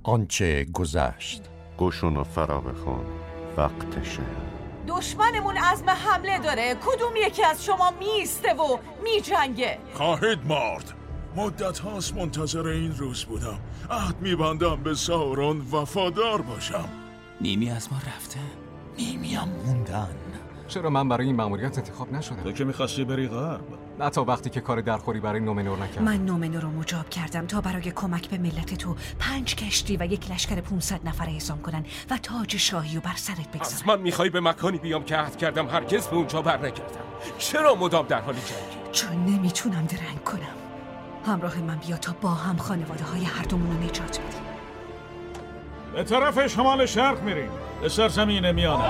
آنچه گذشت. گوشونو فرا بخون، وقتشه. دشمنمون عزم حمله داره. کدوم یکی از شما میسته و میجنگه؟ خواهید مرد. مدت هاست منتظر این روز بودم. عهد میبندم به ساورون وفادار باشم. نیمی از ما رفته، نیمی هم موندن. چرا من برای این مأموریت انتخاب نشدم؟ تو که میخواستی بری غرب. نه تا وقتی که کار درخوری برای نومنور نکردم. من نومنور رو مجاب کردم تا برای کمک به ملت تو 5 کشتی و 1 لشکر 500 نفره اعزام کنن و تاج شاهی رو بر سرت بگذارن. از من میخوای به مکانی بیام که عهد کردم هرگز به اونجا برنگردم. چرا مدام در حال جنگی؟ چون نمیتونم درنگ کنم. همراه من بیا تا با هم خانواده های هر دومون رو نجات بدیم. به طرف شمال شرق میریم، به سرزمین میانه.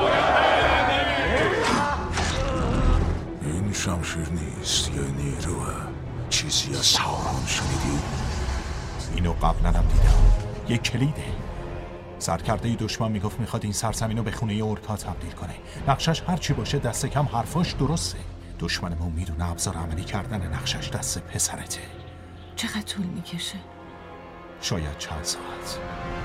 این شمشیر نیست یه نیروه. چیزی از ساورون شنیدی؟ اینو قبلا هم دیدم. یه کلیده. سرکرده دشمن میگفت میخواد این سرزمین رو به خونه اورکا تبدیل کنه. نقشش هرچی باشه دست کم حرفاش درسته. دشمنمون میدونه ابزار عملی کردن نقشش دست پسرته. چقدر طول میکشه؟ شاید چند ساعت.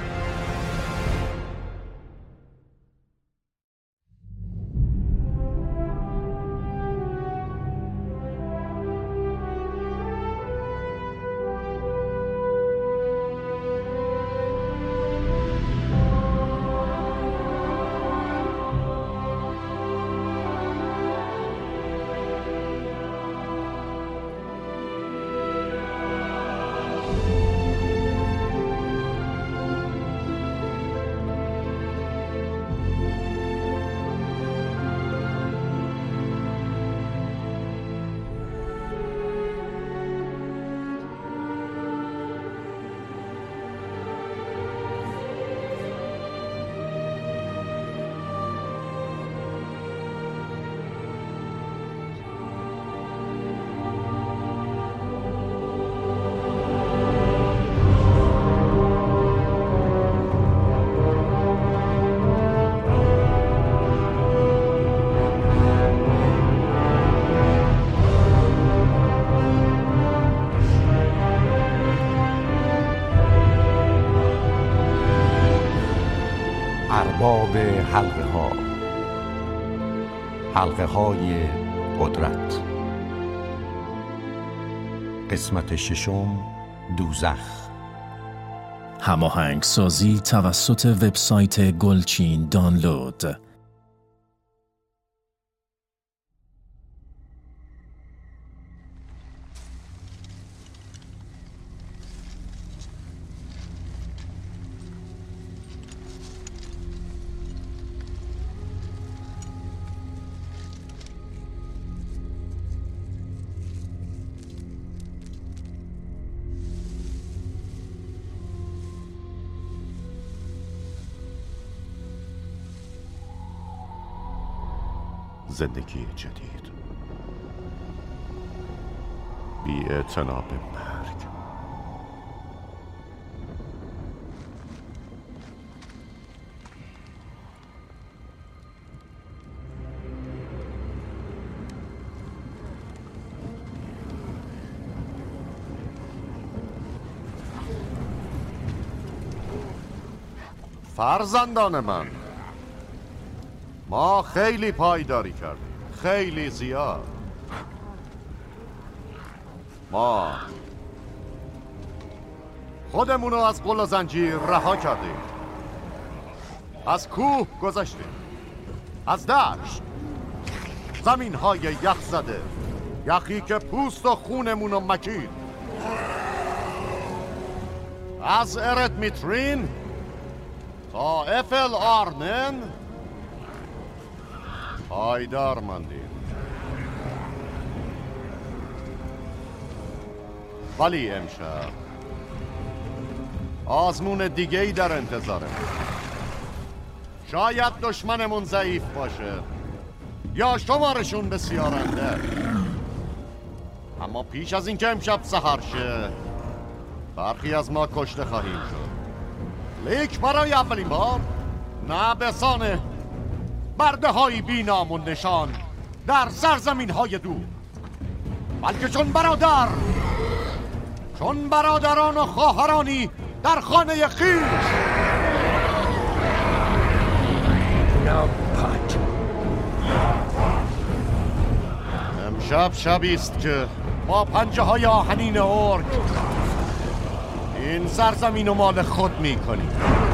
ارباب حلقه ها، حلقه های قدرت. قسمت 6، دوزخ. هماهنگ سازی توسط وبسایت گلچین دانلود. زندگی جدید، بی‌اعتنا به مرگ. فرزندان من، ما خیلی پایداری کردیم، خیلی زیاد. ما خودمونو از قل و زنجیر رها کردیم، از کوه گذشتیم، از دشت، زمین‌های یخ زده، یخی که پوست و خونمونو مکید، از ارتمیترین تا افل آرنن پایدار ماندیم. ولی امشب آزمون دیگه‌ای در انتظاره. شاید دشمنمون ضعیف باشه یا شمارشون بسیارنده، اما پیش از اینکه امشب سحر شه برخی از ما کشته خواهیم شد. لیک برای اولین بار نه بسانه برده های بی نام و نشان در سرزمین های دور، بلکه چون برادران و خواهرانی در خانه خویش. امشب شبی است که با پنجه های آهنین ارک این سرزمین و مال خود می کنیم.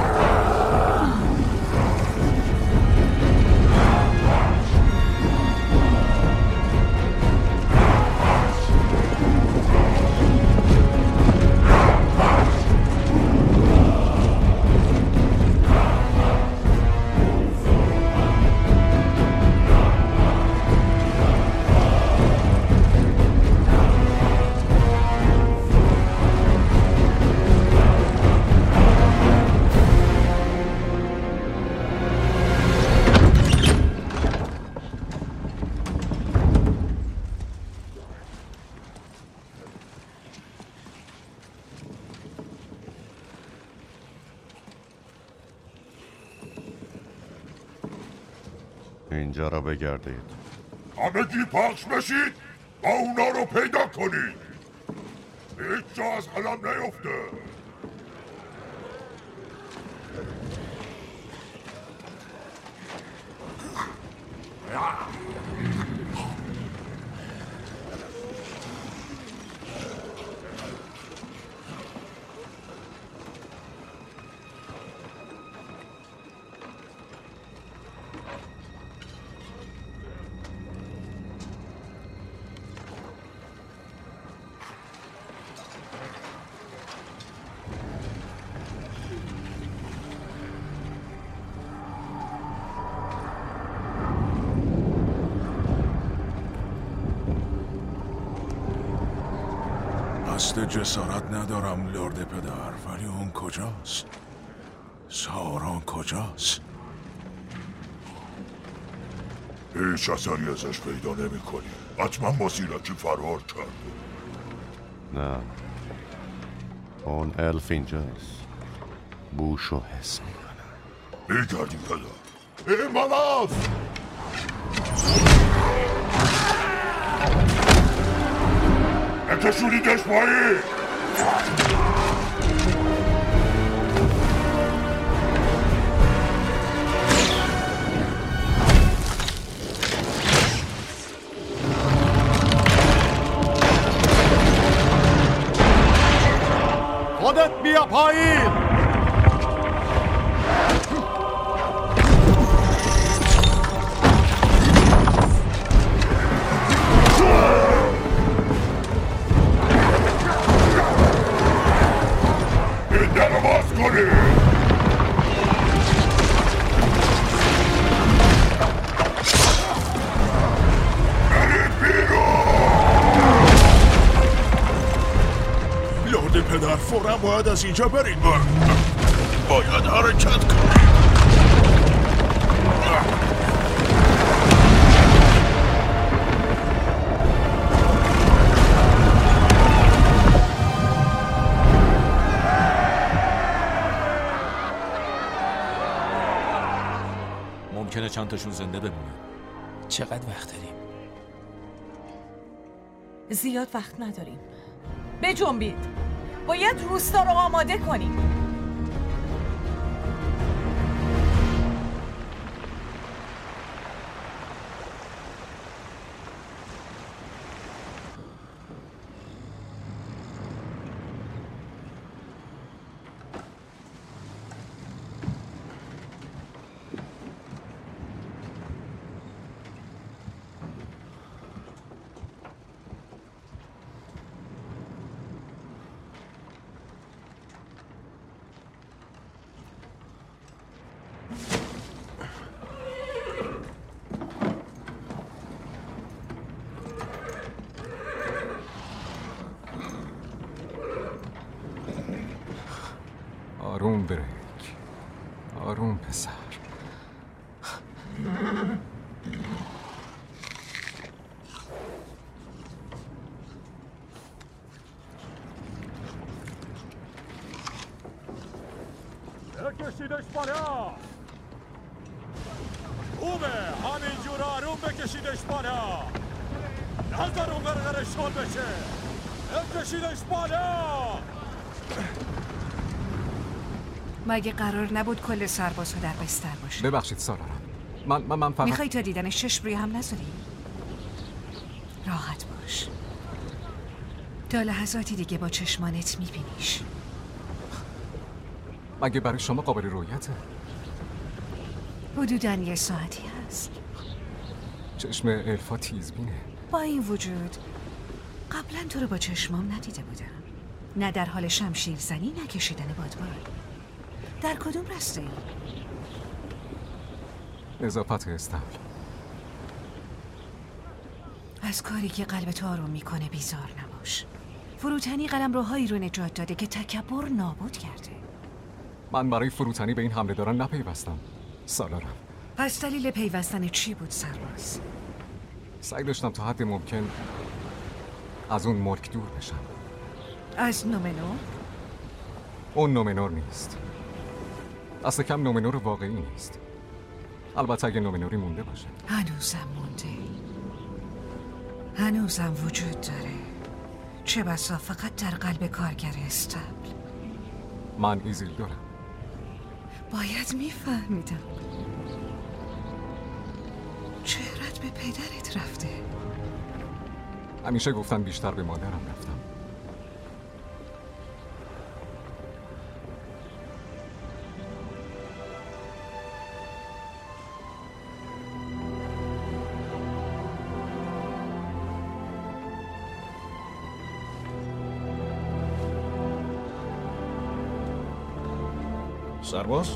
اینجا را بگردید. همگی پخش بشید و اونا رو پیدا کنید. هیچ جا از حلم نیفته. قصد جسارت ندارم لرد پدر، ولی اون کجاست؟ ساران کجاست؟ هیچ اثری ازش پیدا نمی کنی. حتما با زیرکی فرار کرده. نه، اون الف اینجاست. بوشو حس میکنم. میگردیم پدر. این مناف! نکشونیدش پایی! خودت بیا پایین! این در رو باز کنید! برید بیرون! لرد پدر فوراً باید از اینجا برید. باید حرکت کنید. ممکنه چند تاشون زنده بمونن. چقدر وقت داریم؟ زیاد وقت نداریم. بجنبید. باید روستا رو آماده کنیم. آروم بریک، آروم پسر. بکشیدش بالا. خوبه، همینجور آروم بکشیدش بالا. نظر اون غرغره شل بشه. بکشیدش بالا. مگه قرار نبود کل سربازها در بستر باشه؟ ببخشید سالارم. من فقط میخوای تا دیدن چشم روی هم نذاری؟ راحت باش. تا لحظاتی دیگه با چشمانت میبینیش. مگه برای شما قابل رویته؟ حدوداً 1 ساعتی هست. چشم الفا تیزبینه. با این وجود قبلا تو رو با چشمام ندیده بودم. نه در حال شمشیر زنی، نه کشیدن بادبان. در کدوم رسته ای؟ نظافت استبل. از کاری که قلب تو آروم میکنه بیزار نباش. فروتنی قلمروهایی رو نجات داده که تکبر نابود کرده. من برای فروتنی به این حمله دارن نپیوستم سالارم. پس دلیل پیوستن چی بود سرباز؟ سعی داشتم تا حد ممکن از اون ملک دور بشم. از نومنور؟ اون نومنور نیست. دست کم نومنور واقعی نیست. البته اگه نومنوری مونده باشه. هنوزم مونده. هنوزم وجود داره. چه بسا فقط در قلب کارگر استبل. من ایزیلدورم. باید میفهمیدم. چهرت به پدرت رفته. همیشه گفتن بیشتر به مادرم رفتم. سرباز؟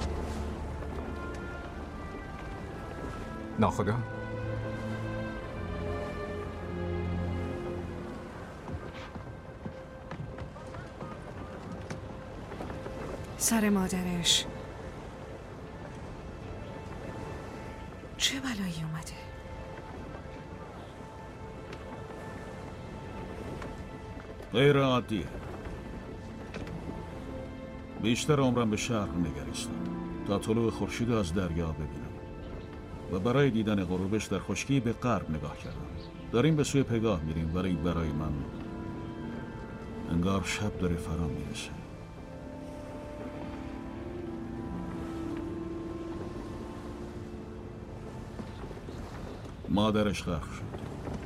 ناخدا. سر مادرش چه بلایی اومده؟ غیر عادیه. بیشتر عمرم به شرق نگریستم تا طلوع خورشید از دریا ببینم و برای دیدن غروبش در خشکی به غرب نگاه کردم. داریم به سوی پگاه میریم ولی برای من انگار شب داره فرا میرسه. مادرش غرق شد.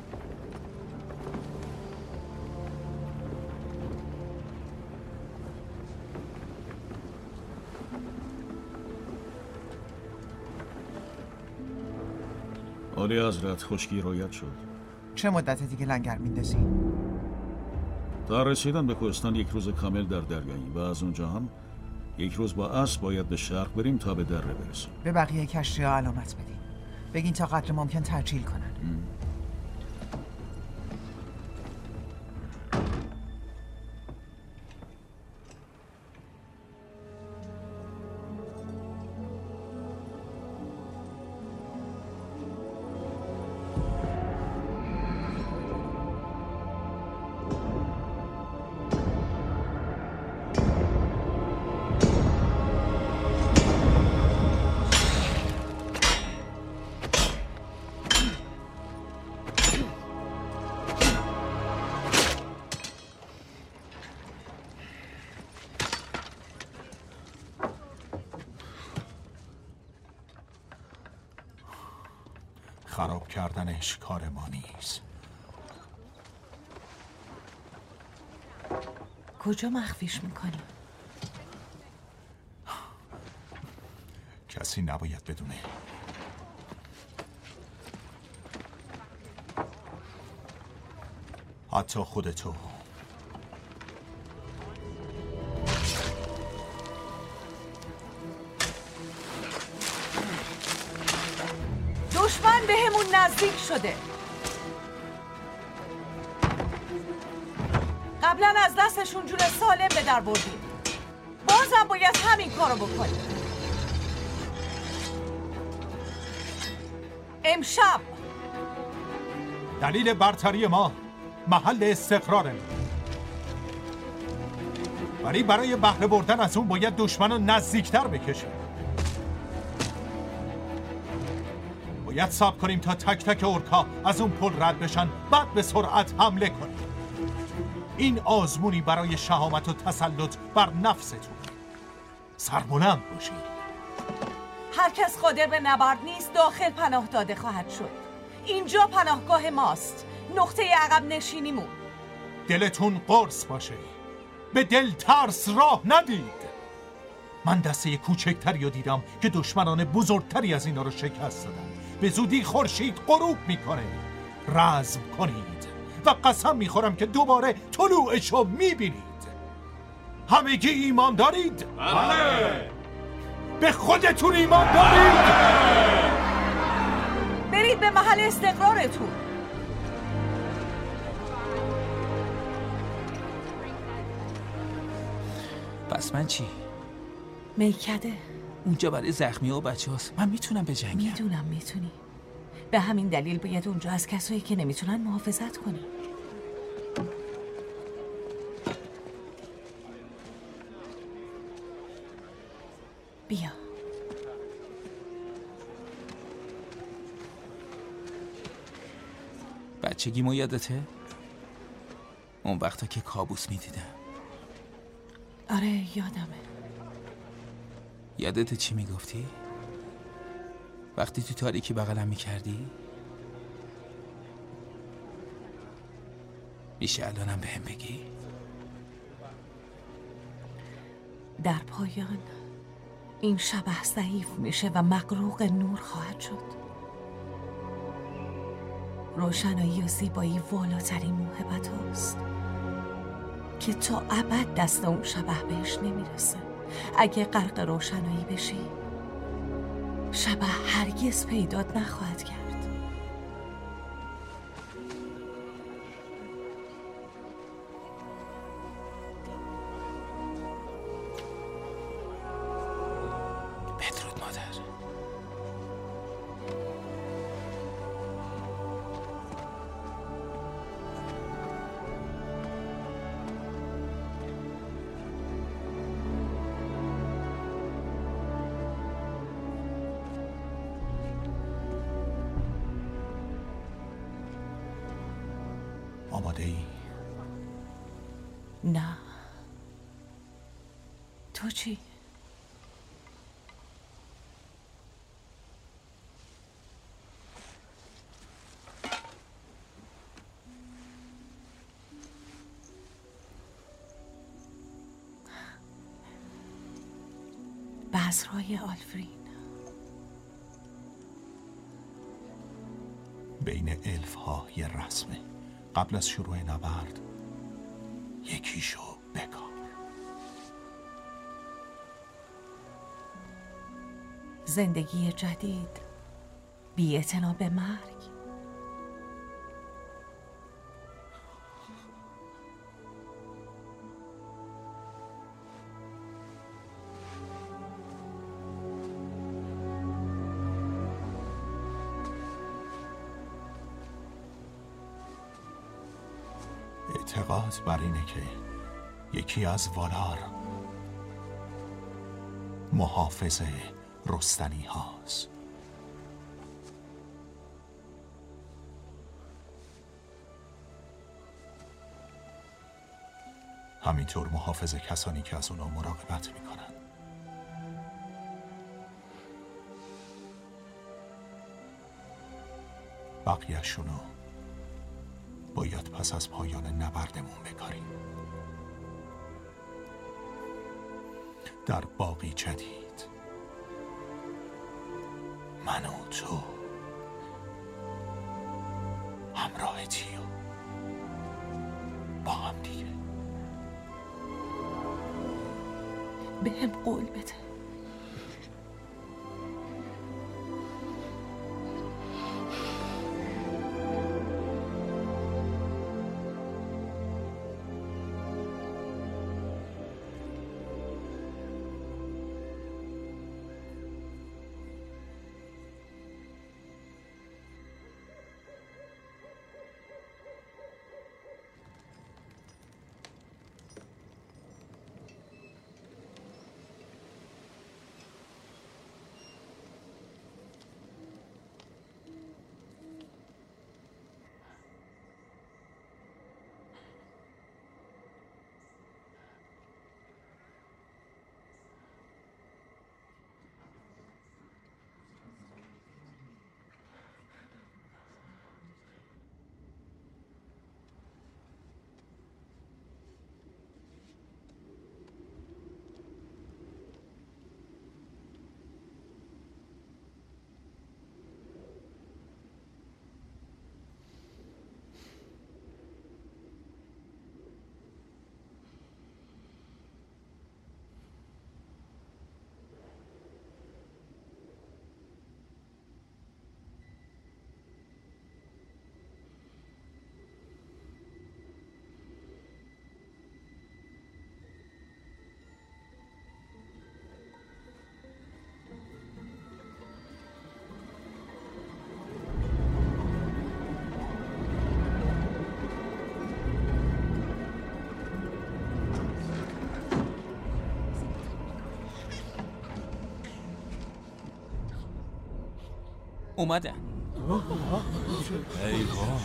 عالی حضرت، خشکی رویت شد. چه مدت دیگه لنگر میندازی؟ تا رسیدن به کوهستان 1 روز کامل در دریاییم و از اونجا هم 1 روز با اسب باید به شرق بریم تا به دره برسیم. به بقیه کشتی ها علامت بدین. بگین تا قدر ممکن ترجیل کنن. خراب کردنش کار ما نیست. کجا مخفیش میکنی؟ کسی نباید بدونه. حتی خودتو. دشمن بهمون نزدیک شده. قبلا از دستشون جون سالم به در بردیم. بازم باید همین کارو بکنیم. امشب دلیل برتری ما محل استقراره، ولی برای بهره بردن از اون باید دشمن رو نزدیکتر بکشیم. باید صبر کنیم تا تک تک اورکا از اون پل رد بشن، بعد به سرعت حمله کنیم. این آزمونی برای شهامت و تسلط بر نفستون. سربلند باشید. هر کس قادر به نبرد نیست داخل پناه داده خواهد شد. اینجا پناهگاه ماست، نقطه عقب نشینیمون. دلتون قرص باشه، به دل ترس راه ندید. من دسته کوچکتری رو دیدم که دشمنان بزرگتری از اینا رو شکست دادن. به زودی خورشید غروب میکنه. رزم کنید و قسم میخورم که دوباره طلوعش رو میبینید. همگی ایمان دارید؟ بله. به خودتون ایمان دارید؟ برید به محل استقرارتون. پس من چی؟ میکده اونجا برای زخمی و بچه هاست. من میتونم به جنگم. میدونم میتونی. به همین دلیل باید اونجا از کسایی که نمیتونن محافظت کنی. بیا. بچگیمو یادته؟ اون وقتا که کابوس میدیدم. آره یادمه. یادته چی میگفتی؟ وقتی تو تاریکی بغلم میکردی؟ میشه الانم بهم بگی؟ در پایان این شبح ضعیف میشه و مغروق نور خواهد شد. روشنایی و زیبایی والاترین موهبت هاست که تا ابد دست اون شبح بهش نمیرسه. اگه غرق روشنایی بشی شبح هرگز پیدات نخواهد کرد. بدرود مادر. آماده ای؟ نه. تو چی؟ بذرهای آلفرین. بین الف ها یه رسمه. قبل از شروع نبرد یکیشو بکار. زندگی جدید، بی‌اعتنا به مرگ. اعتقاد بر اینه که یکی از والار محافظ رستنی هاست. همینطور محافظ کسانی که از اونا مراقبت میکنن. بقیه‌شونو باید پس از پایان نبردمون بکاریم. در باقی جدید من و تو همراهتی و با هم دیگه. به هم قول بده. اومدن. ای وای.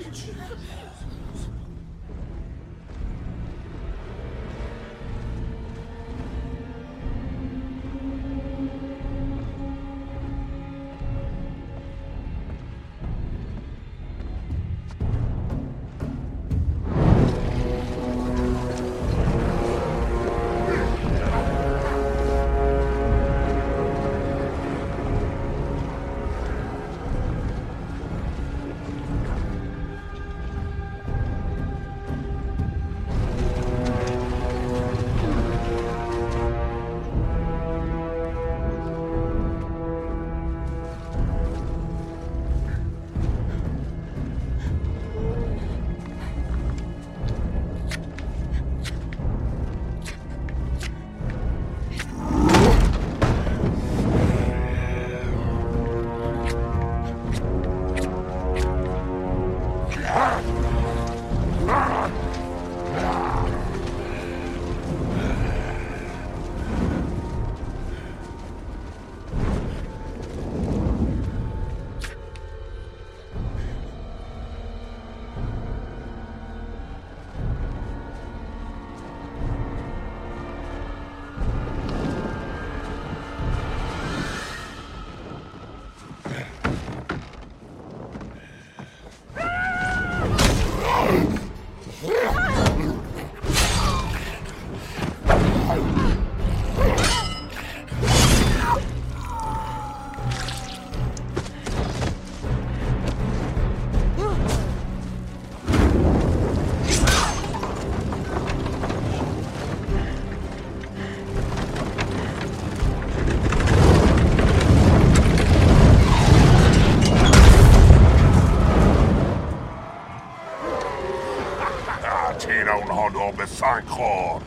به سنگ خورد.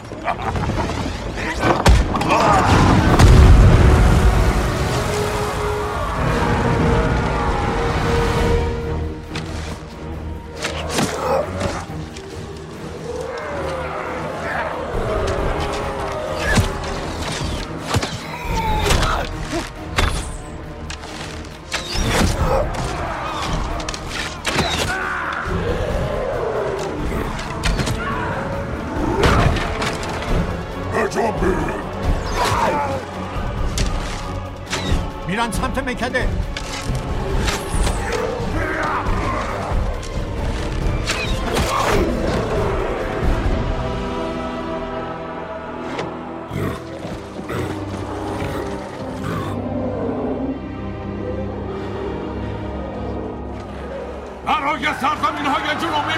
میرن سمت مکده. برای سرزمین‌های جنوبی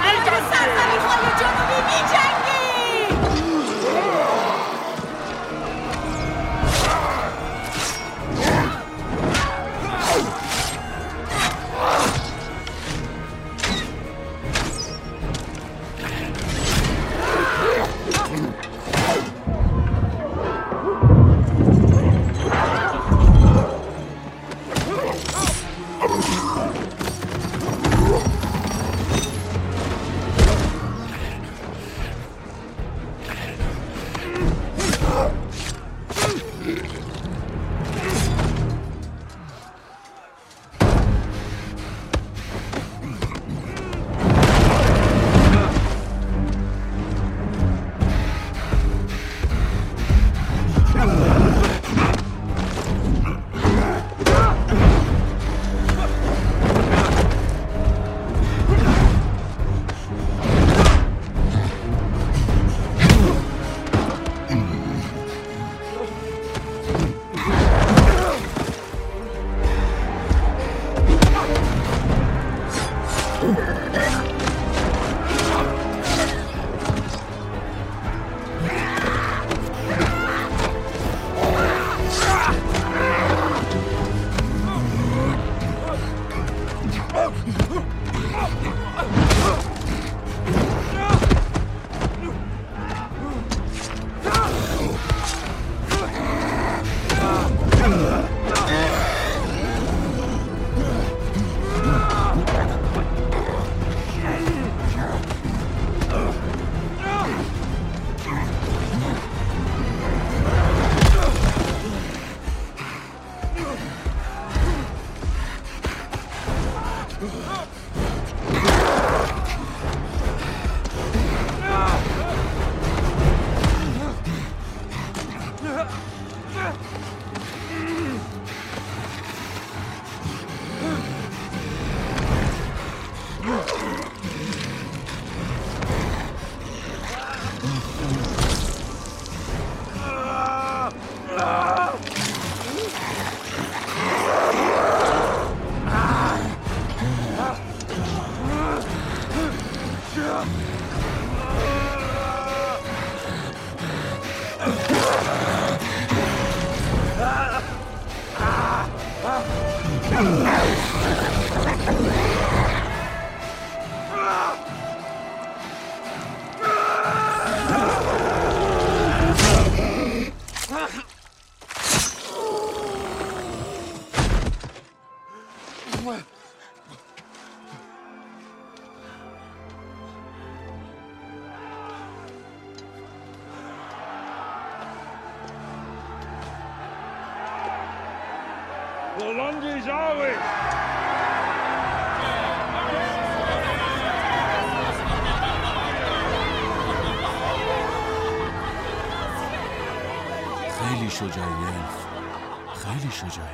خیلی شجاعی الف، خیلی شجاعی.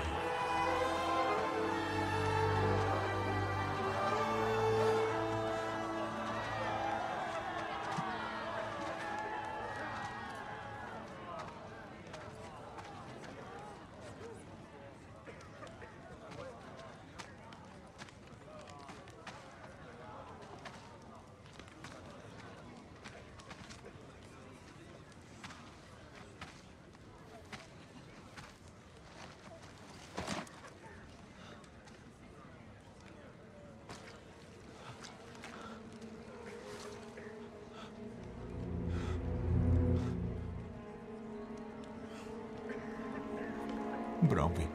برانوین.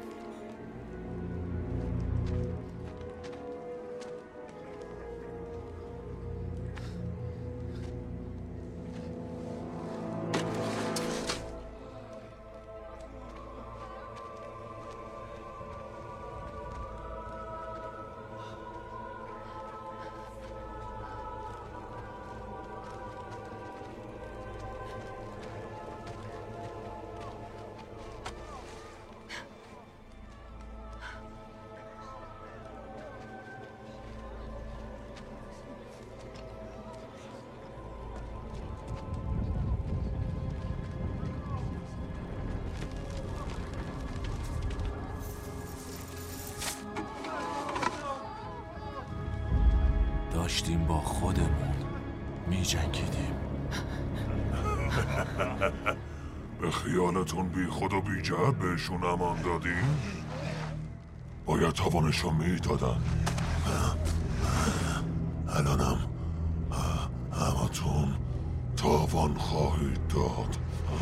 داشتیم با خودمون می جنگیدیم. به خیالتون بی خود و بی جهت بهشون امان دادیم؟ باید تاوانشو میدادن. الانم همتون تاوان خواهید داد.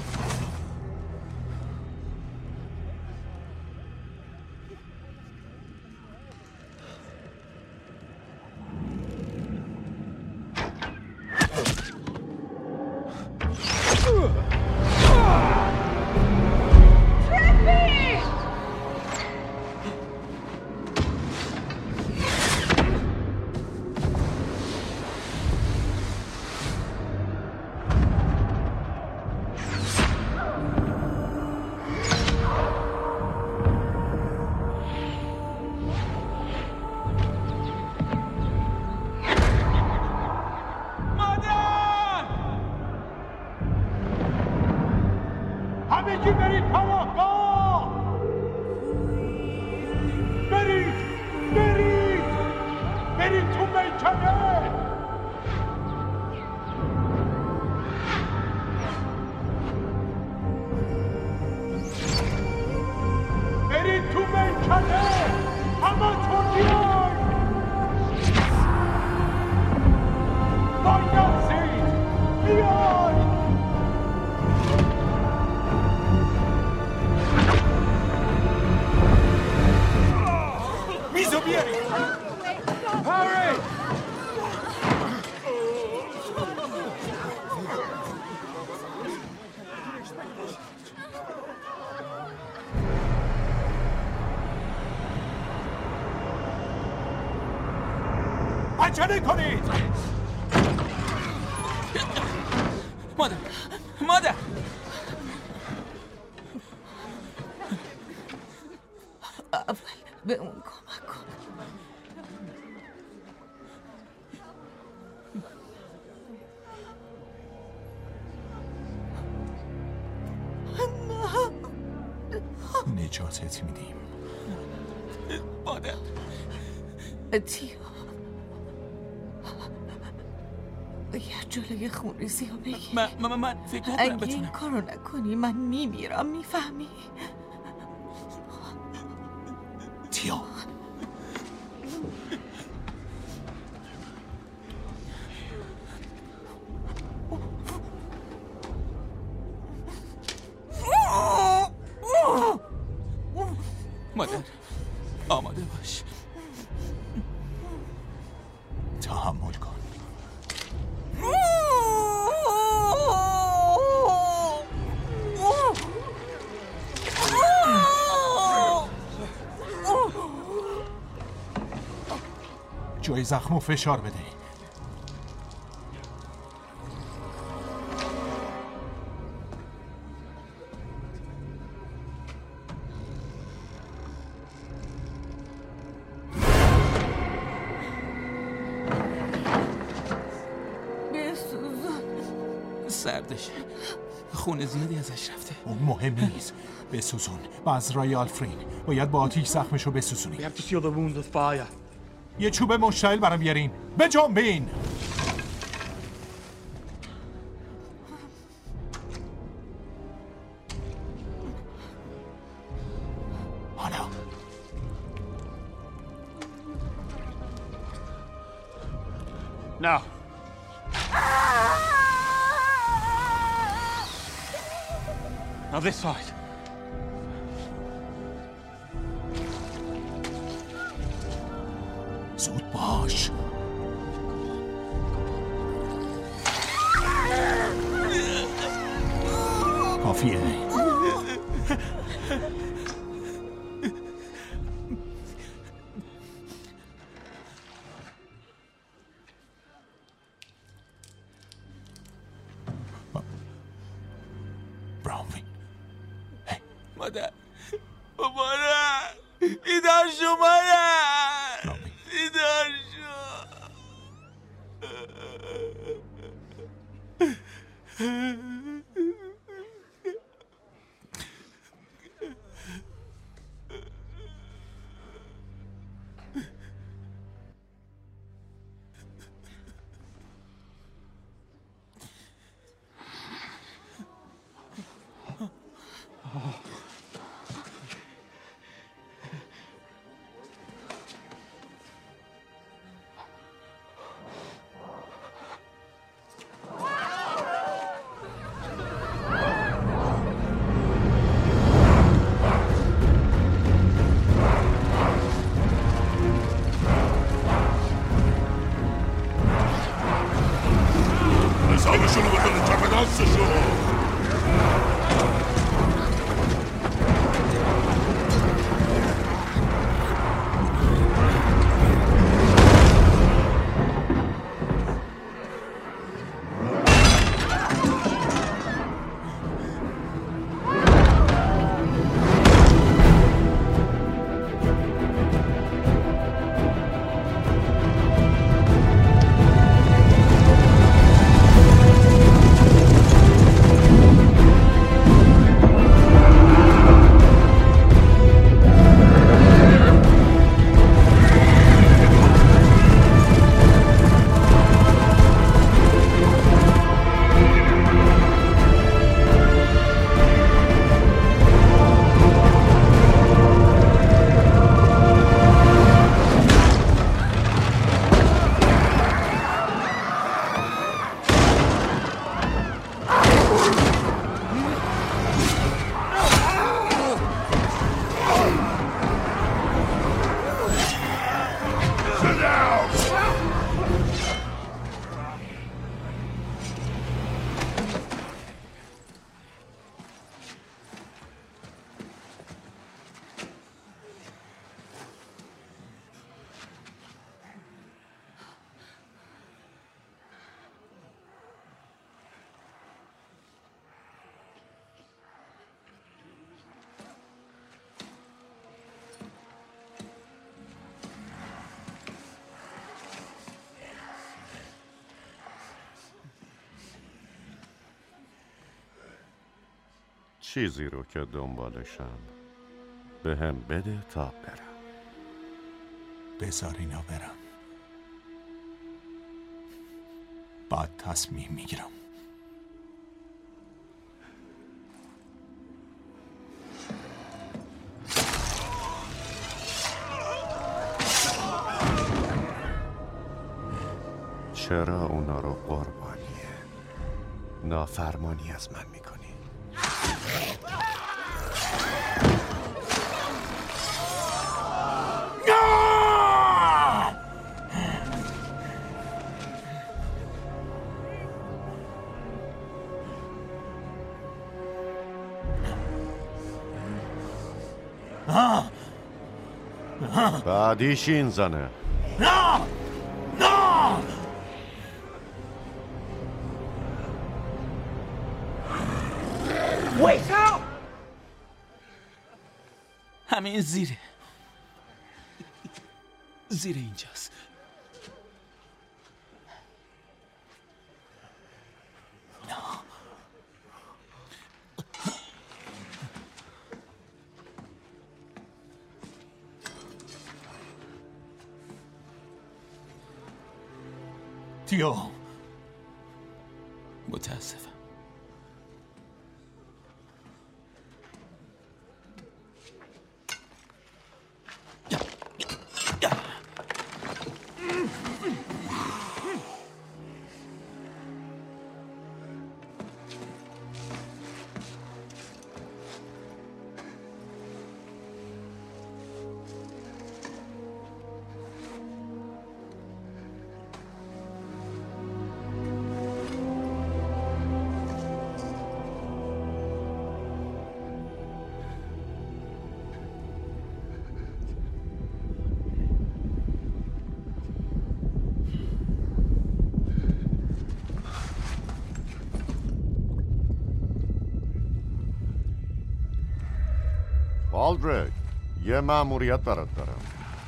همگی برید پناهگاه! برید! برید! برید تو میکده! برید تو میکده! همه تو بیاید! بایدید! بیاید! میزو بیارید! هری! عجله کنید! مادر! مادر! اول به اون کمک کن. نجاتت میدیم. مادر تیا باید جلوی خونریزی رو بگیر. من فکر نکنم اگه بتونم. این کارو نکنی من میمیرم، میفهمی؟ تیا مادر آماده باش. تحمل کن. جای زخمو فشار بده. سردشه، خون زیادی ازش رفته. اون مهم نیست. بسوزون. بذرای آلفرین باید با آتیش زخمشو بسوزونی. یه چوب مشتعل برام بیارین. بجنبین. حالا Now. Now this side. زود باش. کافیه. براونوین. مادر مادر بیدار شو مادر، بیدار شو. حسابشونو بکنه چپ دستشو. چیزی رو که دنبالشم بهم بده تا برم. بذار اینا برم، بعد تصمیم میگیرم. چرا اونا رو قربانی نافرمانی از من میکنی؟ بعدیش این زنه. نه نه همه زیر اینجاست. تیو، متاسفم. بالدرک، یه مأموریت برات دارم.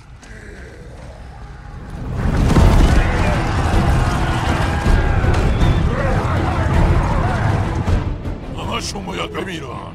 همشون باید بمیرن.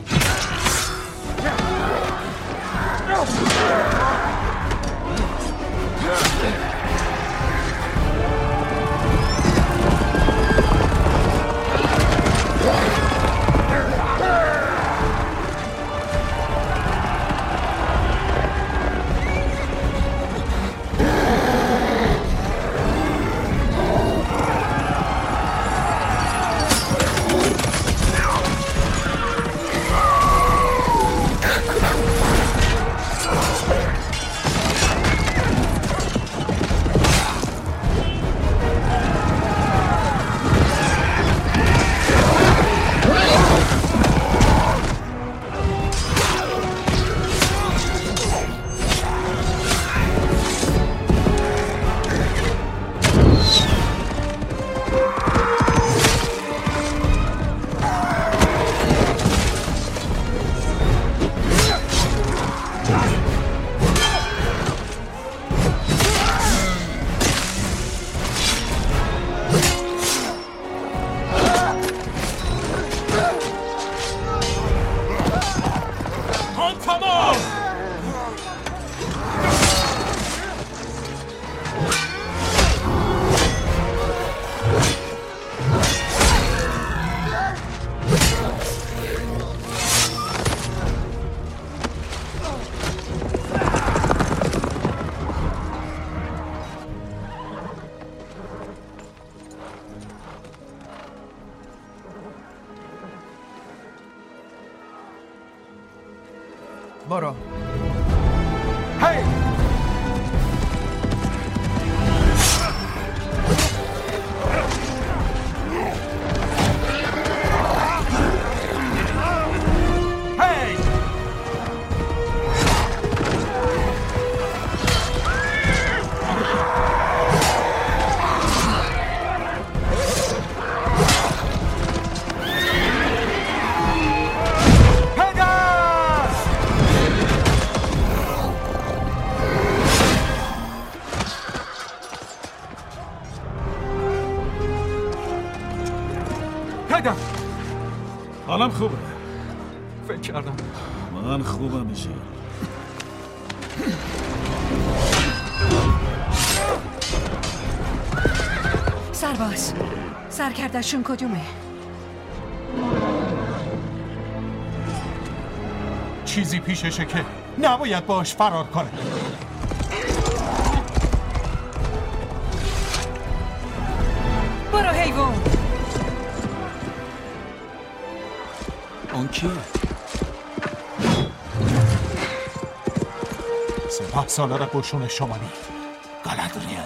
برو. هی! حالم خوبه. فکر کردم من خوبم ایزیر. سرباز، سرکردشون کدومه؟ چیزی پیششه که نباید باش فرار کنه. برو حیوان. اون کیه؟ سپاه سالار قشون شمالی گالادریل.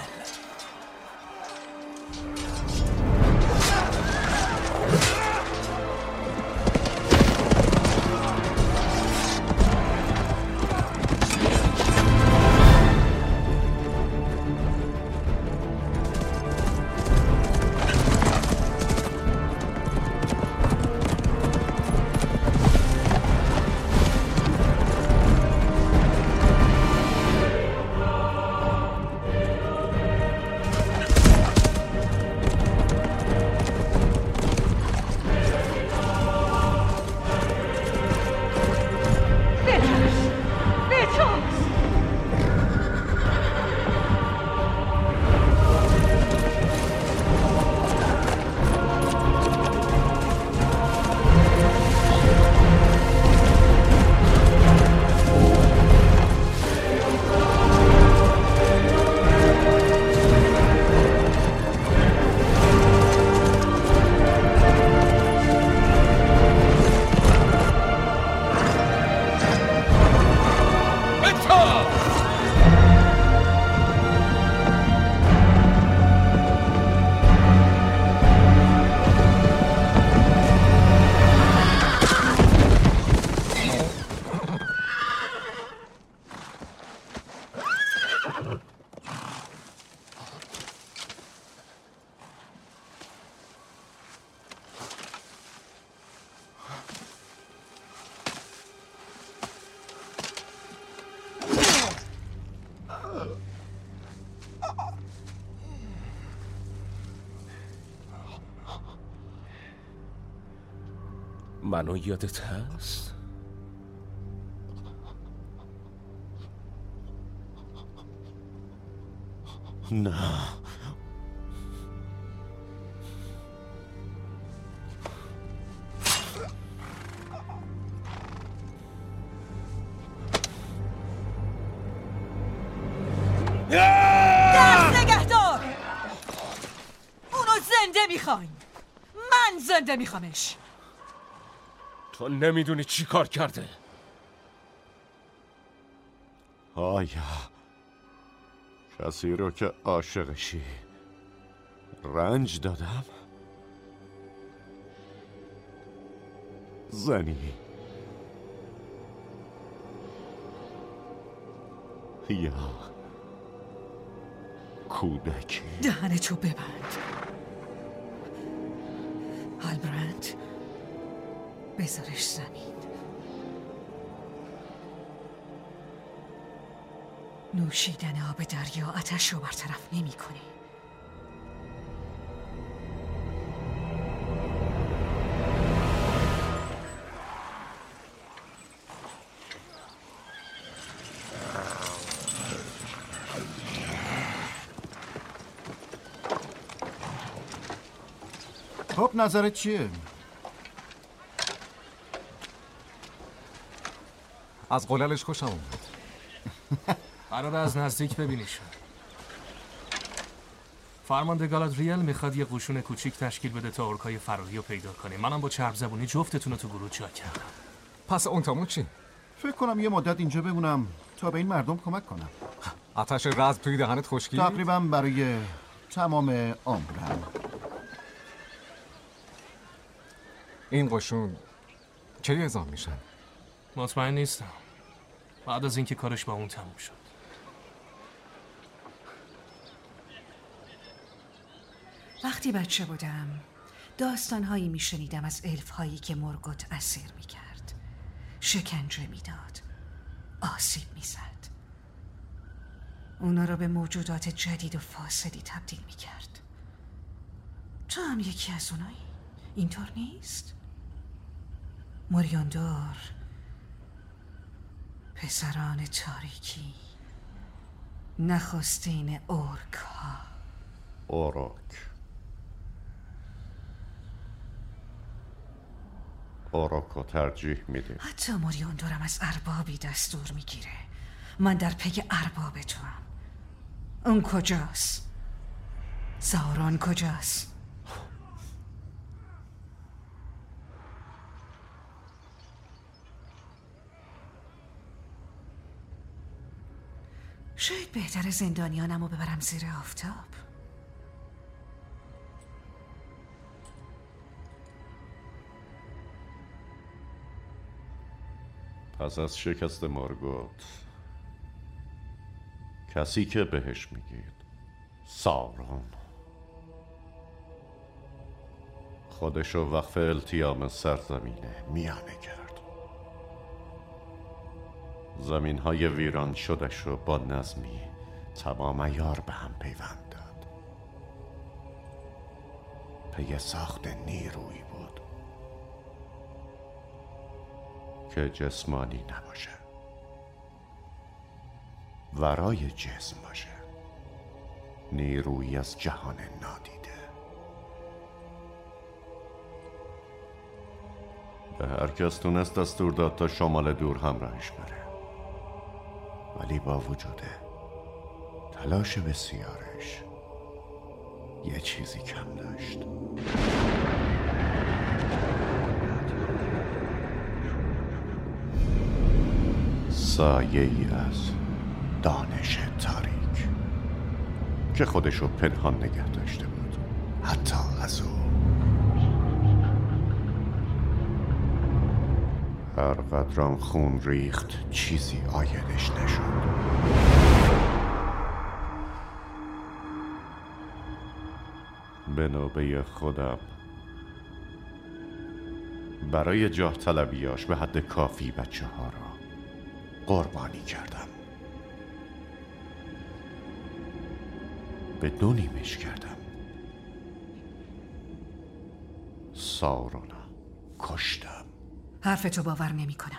منو یادت هست؟ نه. دست نگهدار! اونو زنده میخوایم. من زنده میخوامش. تو نمیدونی چی کار کرده. آیا کسی رو که عاشقشی رنج دادم؟ زنی یا کودکی؟ دهنتو ببند. هالبرند، بذارش زمین. نوشیدن آب دریا آتش رو برطرف نمی‌کنه. خب نظرت چیه؟ از قللش خوشم اومد. قراره از نزدیک ببینیشون. فرمانده گالادریل میخواد یه قشون کوچیک تشکیل بده تا اورکای فراری رو پیدا کنه. منم با چرب زبونی جفتتون رو تو گروه جا کردم. پس اون تامون چی؟ فکر کنم یه مدت اینجا بمونم تا به این مردم کمک کنم. آتش رزم توی دهنت خشکی؟ تقریبا برای تمام عمرم. این قشون کی اعزام میشن؟ مطمئن نیستم. بعد از اینکه کارش با اون تموم شد. وقتی بچه بودم داستانهایی میشنیدم از الفهایی که مورگوت اسیر میکرد، شکنجه میداد، آسیب میزد، اونا رو به موجودات جدید و فاسدی تبدیل میکرد. تو هم یکی از اونایی؟ اینطور نیست؟ موریاندور پسران تاریکی، نخستین اورک ها. اوروکو ترجیح میدیم. حتی موریوندورم از اربابی دستور میگیره. من در پی ارباب تو هم. اون کجاست؟ ساورون کجاست؟ شاید بهتر زندانیانمو ببرم زیر آفتاب. پس از شکست مورگوت کسی که بهش میگید ساورون خودشو وقف التیام سرزمینه میانه کرد. زمین‌های ویران شدش رو با نظمی تمام عیار به هم پیوند داد. پی ساخت نیرویی بود که جسمانی نباشه، ورای جسم باشه، نیرویی از جهان نادیده. به هر کس تونست دستور داد تا شمال دور همراهش بره، ولی با وجود تلاش بسیارش یه چیزی کم داشت. سایه ای از دانش تاریک که خودشو پنهان نگه داشته بود، حتی از او. هر قدرم خون ریخت چیزی آیدش نشد. به نوبه خودم برای جاه طلبیاش به حد کافی بچه ها را قربانی کردم. به دو نیمش کردم. ساورونا کشتم. حرف تو باور نمی کنم.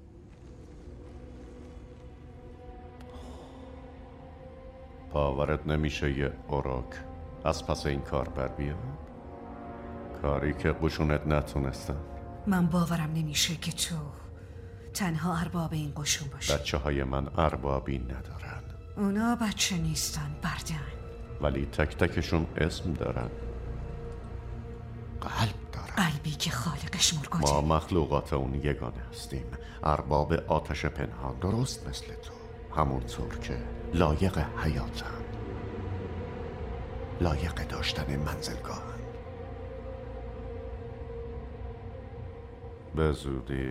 باورت نمیشه یه اوروک از پس این کار بر بیاد؟ کاری که قشونت نتونستن. من باورم نمیشه که تو تنها ارباب این قشون باشی. بچه های من اربابی ندارن. اونا بچه نیستن، بردن. ولی تک تکشون اسم دارن، قلب دارن. قلبی که خالقش مورگوته. ما مخلوقات اون یگانه هستیم، ارباب آتش پنهان، درست مثل تو. همونطور که لایق حیاتن، لایق داشتن منزلگاهن. به زودی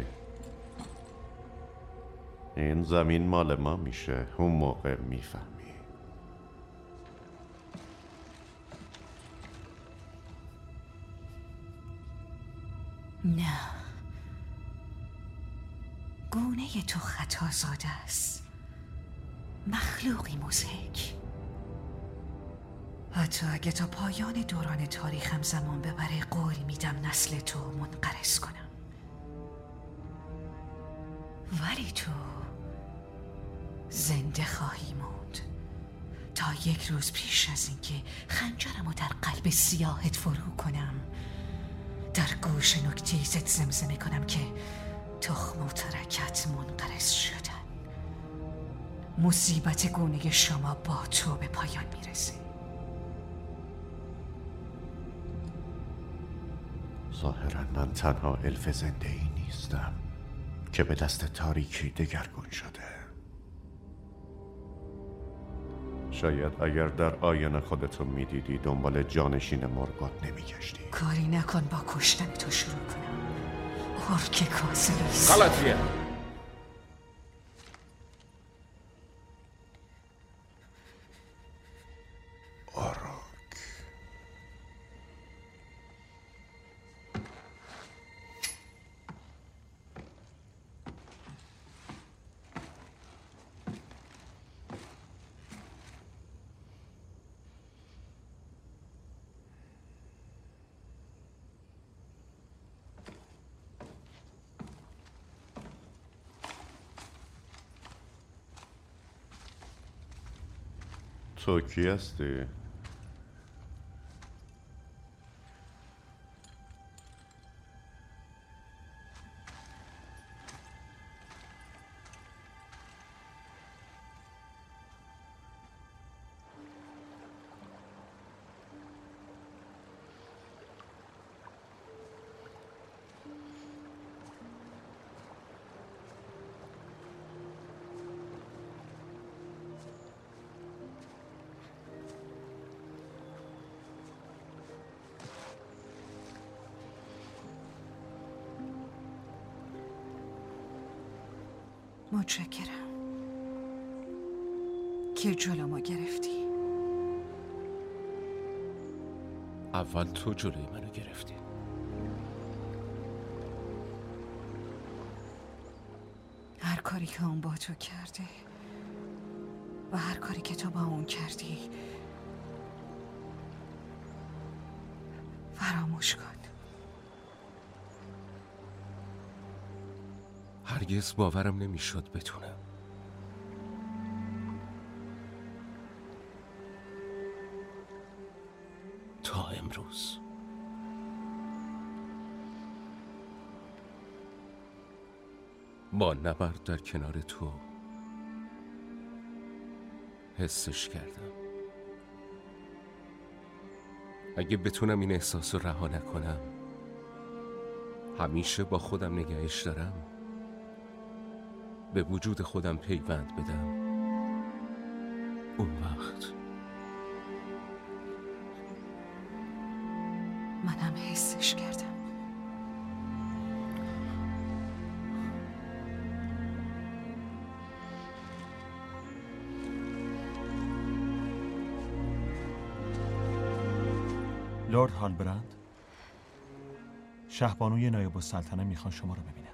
این زمین مال ما میشه. اون موقع میفهمی. نه، گونه تو خطا زاده است. مخلوقی مضحک. حتی اگه تا پایان دوران تاریخم زمان ببره، قول میدم نسل تو منقرض کنم. ولی تو زنده خواهی موند تا یک روز پیش از اینکه خنجرمو در قلب سیاهت فرو کنم، در گوش نکتیزت زمزمه کنم که تخم و ترکت منقرض شدن. مصیبت گونه شما با تو به پایان میرسه. ظاهراً من تنها الف زنده ای نیستم که به دست تاریکی دگرگون شده. شاید اگر در آینه خودتو میدیدی دنبال جانشین مورگوت نمیگشتی. کاری نکن با کشتن تو شروع کنم. اورک کاسلیس. غلطیه. تو کی هستی؟ متشکرم که جلومو گرفتی. اول تو جلوی منو گرفتی. هر کاری که اون با تو کرده و هر کاری که تو با اون کردی فراموش کن. هرگز باورم نمیشد بتونم. تا امروز. با نبرد در کنار تو حسش کردم. اگه بتونم این احساس رو رها نکنم، همیشه با خودم نگهش دارم، به وجود خودم پیوند بدم، اون وقت منم حسش کردم. لورد هالبرند، شهبانوی نایب السلطنه میخوان شما رو ببینن.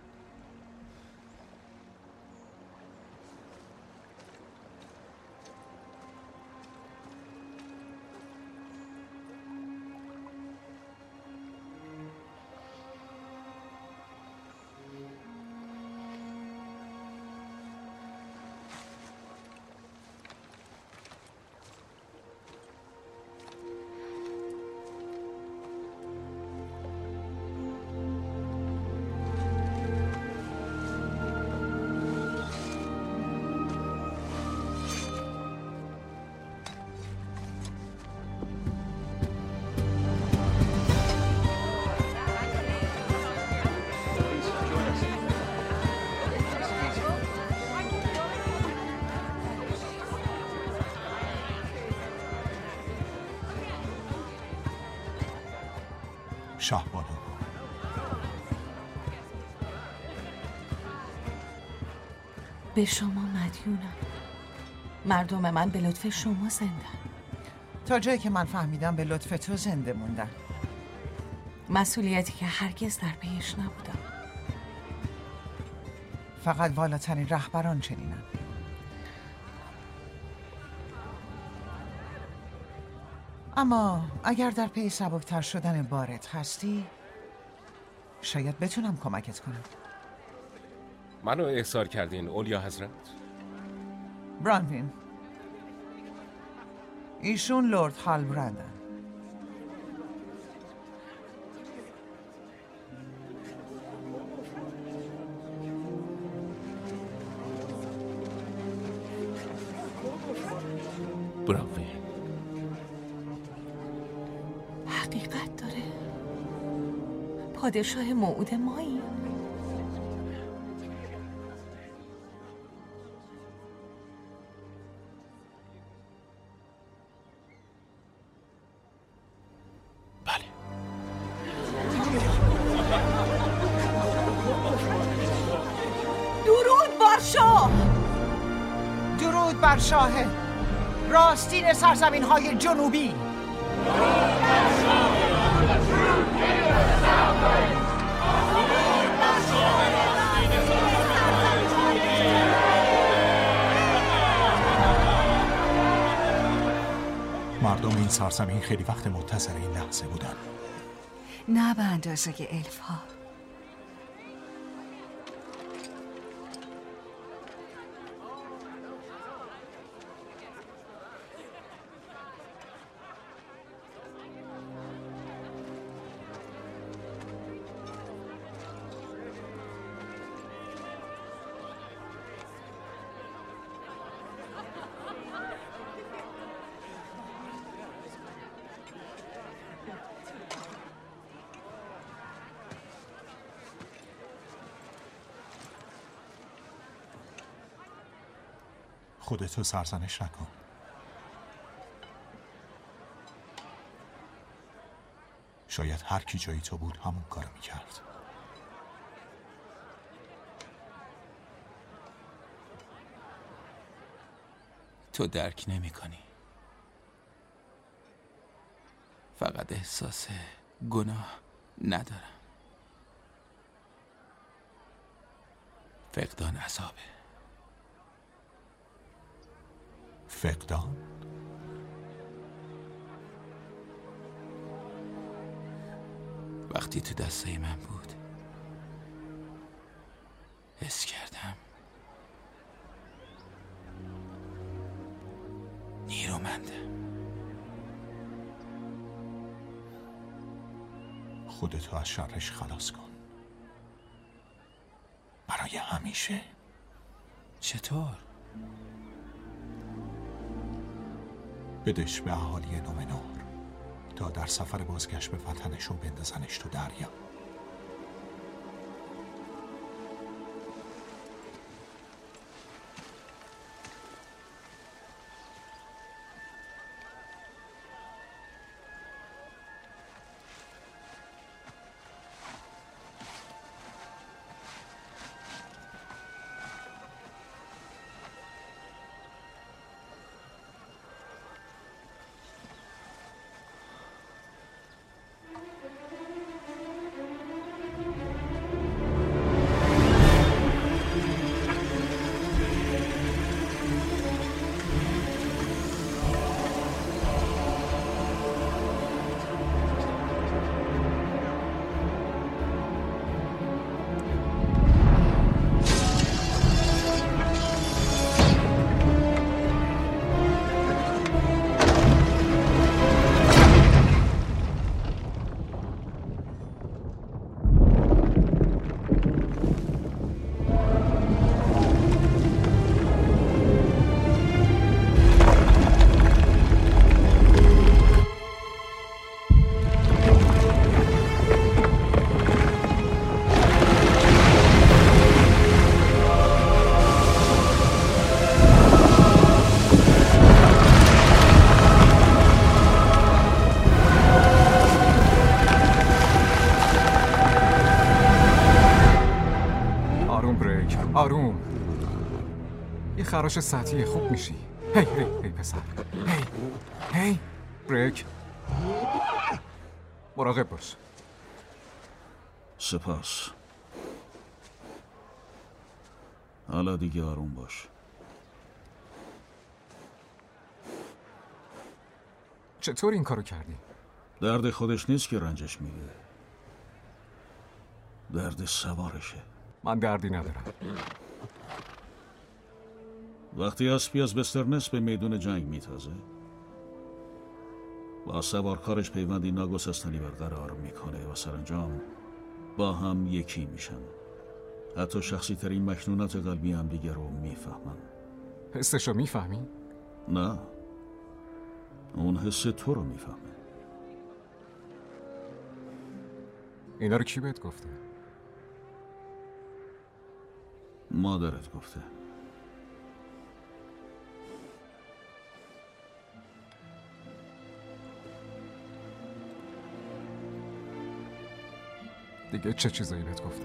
شهبانو، به شما مدیونم. مردم من به لطف شما زندن. تا جایی که من فهمیدم به لطف تو زنده موندن. مسئولیتی که هرگز در پیش نبودم. فقط والاترین رهبران چنینن. اما اگر در پی سبکتر شدن بارت هستی، شاید بتونم کمکت کنم. منو احضار کردین اولیا حضرت؟ برانوین، ایشون لورد هالبرندن. برانوین حقیقت داره. پادشاه موعود مایی. بله. درود بر شاه. درود بر شاه راستین سرزمین‌های جنوبی. مردم این سرزمین خیلی وقت منتظر این لحظه بودن. نه به اندازه الف ها. خودتو سرزنش نکن. شاید هر کی جایی تو بود همون کارو میکرد. تو درک نمی کنی. فقط احساس گناه ندارم. فقدان عذابه. فقدان؟ وقتی تو دسته من بود حس کردم نیرومنده. خودتو از شرش خلاص کن برای همیشه. چطور؟ بدش به اهالی نومنور تا در سفر بازگشت به وطنشون بندازنش تو دریا. آروم. یه خراش سطحی خوب میشی. هی پسر. هی بریک. مراقب باش. سپاس. حالا دیگه آروم باش. چطور این کارو کردی؟ درد خودش نیست که رنجش میده. درد سوارشه. من دردی ندارم. وقتی اسبی از بسترنس به میدون جنگ میتازه با سوارکارش پیوندی ناگسستنی برقرار میکنه و سرانجام با هم یکی میشن. حتی شخصی ترین مکنونات قلبی هم دیگه رو میفهمن. حسشو میفهمی؟ نه، اون حس تو رو میفهمه. اینا رو کی بهت گفته؟ مادرت گفته. دیگه چه چیزایی بهت گفته؟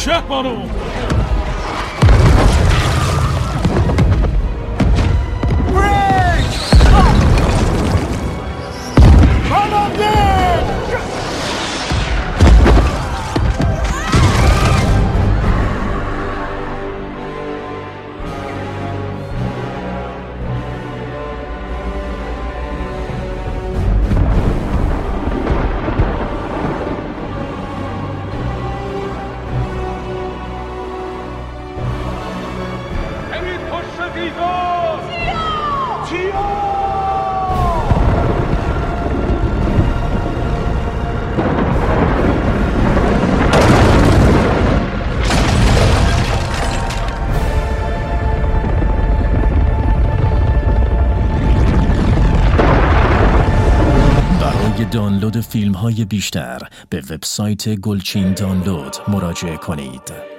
شهبانو. دانلود فیلم‌های بیشتر به وبسایت گلچین دانلود مراجعه کنید.